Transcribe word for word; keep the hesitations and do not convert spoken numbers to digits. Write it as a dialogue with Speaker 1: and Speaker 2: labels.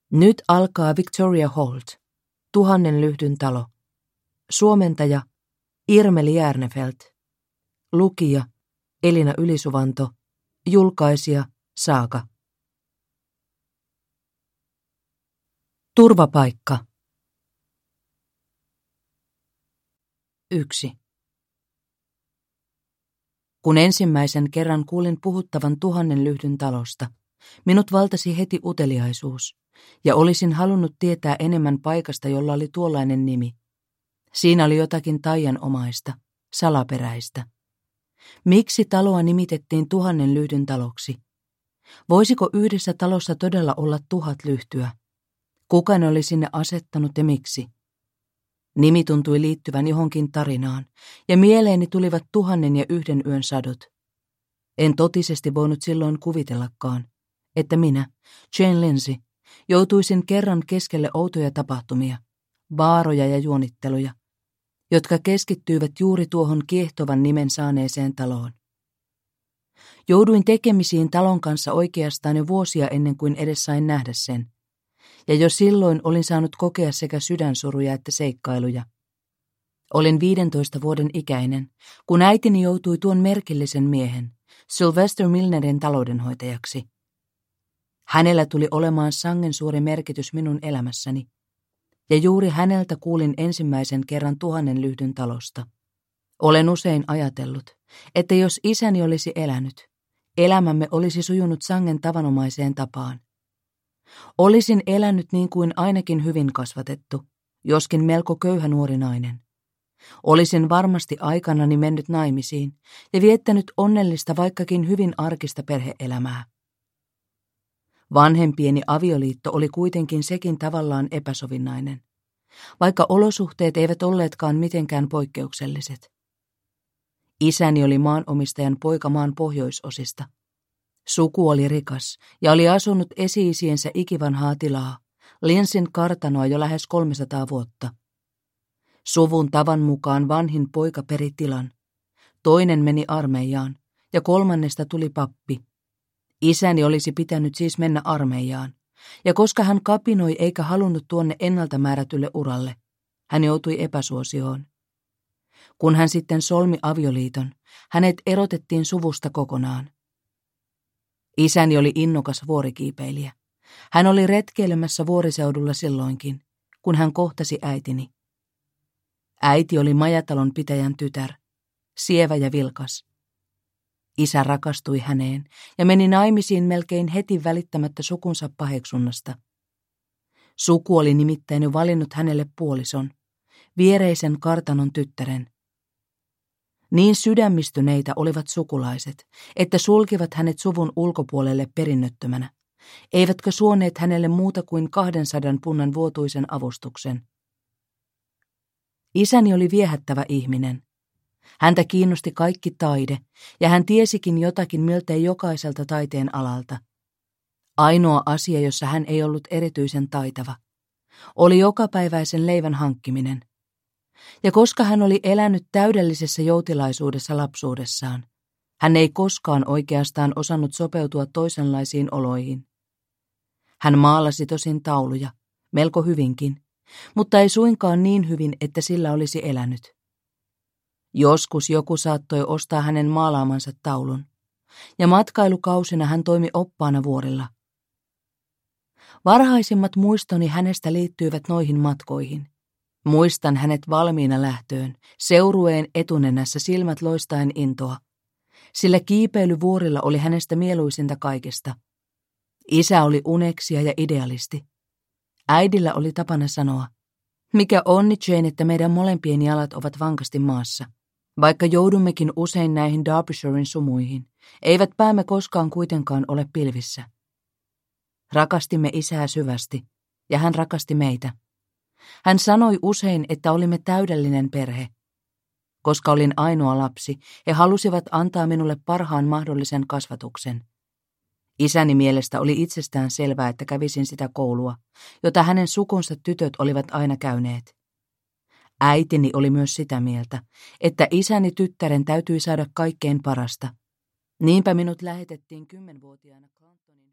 Speaker 1: Nyt alkaa Victoria Holt, Tuhannen lyhdyn talo. Suomentaja Irmeli Järnefelt. Lukija Elina Ylisuvanto. Julkaisija Saaka. Turvapaikka. Yksi. Kun ensimmäisen kerran kuulin puhuttavan Tuhannen lyhdyn talosta, minut valtasi heti uteliaisuus, ja olisin halunnut tietää enemmän paikasta, jolla oli tuollainen nimi. Siinä oli jotakin taianomaista, salaperäistä. Miksi taloa nimitettiin Tuhannen lyhdyn taloksi? Voisiko yhdessä talossa todella olla tuhat lyhtyä? Kuka ne oli sinne asettanut ja miksi? Nimi tuntui liittyvän johonkin tarinaan, ja mieleeni tulivat tuhannen ja yhden yön sadot. En totisesti voinut silloin kuvitellakaan, että minä, Jane Lindsay, joutuisin kerran keskelle outoja tapahtumia, vaaroja ja juonitteluja, jotka keskittyivät juuri tuohon kiehtovan nimen saaneeseen taloon. Jouduin tekemisiin talon kanssa oikeastaan jo vuosia ennen kuin edes sain nähdä sen, ja jo silloin olin saanut kokea sekä sydänsuruja että seikkailuja. Olin viidentoista vuoden ikäinen, kun äitini joutui tuon merkillisen miehen, Sylvester Milnerin taloudenhoitajaksi. Hänellä tuli olemaan sangen suuri merkitys minun elämässäni, ja juuri häneltä kuulin ensimmäisen kerran Tuhannen lyhdyn talosta. Olen usein ajatellut, että jos isäni olisi elänyt, elämämme olisi sujunut sangen tavanomaiseen tapaan. Olisin elänyt niin kuin ainakin hyvin kasvatettu, joskin melko köyhä nuori nainen. Olisin varmasti aikanani mennyt naimisiin ja viettänyt onnellista vaikkakin hyvin arkista perhe-elämää. Vanhempieni avioliitto oli kuitenkin sekin tavallaan epäsovinnainen, vaikka olosuhteet eivät olleetkaan mitenkään poikkeukselliset. Isäni oli maanomistajan poika maan pohjoisosista. Suku oli rikas ja oli asunut esi-isiensä ikivanhaa tilaa, Linsin kartanoa jo lähes kolmesataa vuotta. Suvun tavan mukaan vanhin poika peri tilan, toinen meni armeijaan ja kolmannesta tuli pappi. Isäni olisi pitänyt siis mennä armeijaan, ja koska hän kapinoi eikä halunnut tuonne ennalta määrätylle uralle, hän joutui epäsuosioon. Kun hän sitten solmi avioliiton, hänet erotettiin suvusta kokonaan. Isäni oli innokas vuorikiipeilijä. Hän oli retkeilemässä vuoriseudulla silloinkin, kun hän kohtasi äitini. Äiti oli majatalon pitäjän tytär, sievä ja vilkas. Isä rakastui häneen ja meni naimisiin melkein heti välittämättä sukunsa paheksunnasta. Suku oli nimittäin jo valinnut hänelle puolison, viereisen kartanon tyttären. Niin sydämistyneitä olivat sukulaiset, että sulkivat hänet suvun ulkopuolelle perinnöttömänä, eivätkä suoneet hänelle muuta kuin kahdensadan punnan vuotuisen avustuksen. Isäni oli viehättävä ihminen. Häntä kiinnosti kaikki taide, ja hän tiesikin jotakin miltei jokaiselta taiteen alalta. Ainoa asia, jossa hän ei ollut erityisen taitava, oli jokapäiväisen leivän hankkiminen. Ja koska hän oli elänyt täydellisessä joutilaisuudessa lapsuudessaan, hän ei koskaan oikeastaan osannut sopeutua toisenlaisiin oloihin. Hän maalasi tosin tauluja, melko hyvinkin, mutta ei suinkaan niin hyvin, että sillä olisi elänyt. Joskus joku saattoi ostaa hänen maalaamansa taulun, ja matkailukausina hän toimi oppaana vuorilla. Varhaisimmat muistoni hänestä liittyivät noihin matkoihin. Muistan hänet valmiina lähtöön, seurueen etunenässä silmät loistaen intoa, sillä kiipeily vuorilla oli hänestä mieluisinta kaikesta. Isä oli uneksija ja idealisti. Äidillä oli tapana sanoa, mikä onni Jane, että meidän molempien jalat ovat vankasti maassa. Vaikka joudummekin usein näihin Derbyshiren sumuihin, eivät päämme koskaan kuitenkaan ole pilvissä. Rakastimme isää syvästi, ja hän rakasti meitä. Hän sanoi usein, että olimme täydellinen perhe. Koska olin ainoa lapsi, he halusivat antaa minulle parhaan mahdollisen kasvatuksen. Isäni mielestä oli itsestään selvää, että kävisin sitä koulua, jota hänen sukunsa tytöt olivat aina käyneet. Äitini oli myös sitä mieltä, että isäni tyttären täytyi saada kaikkein parasta. Niinpä minut lähetettiin kymmenvuotiaana Clantonin